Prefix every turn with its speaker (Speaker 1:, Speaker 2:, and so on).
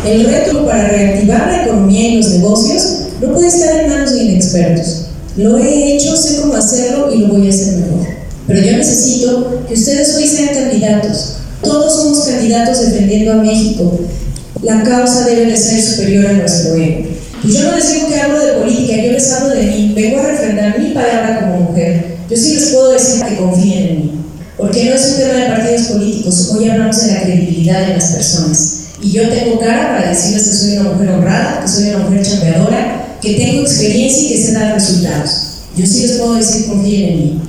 Speaker 1: El reto para reactivar la economía y los negocios no puede estar en manos de inexpertos. Lo he hecho, sé cómo hacerlo y lo voy a hacer mejor. Pero yo necesito que ustedes hoy sean candidatos. Todos somos candidatos defendiendo a México. La causa debe de ser superior a nuestro ego. Y yo no les digo que hablo de política, yo les hablo de mí. Vengo a refrendar mi palabra como mujer. Yo sí les puedo decir que confíen en mí. Porque no es un tema de partidos políticos. Hoy hablamos de la credibilidad de las personas. Y yo tengo cara para decirles que soy una mujer honrada, que soy una mujer chambeadora, que tengo experiencia y que sé dar resultados. Yo sí les puedo decir, confíen en mí.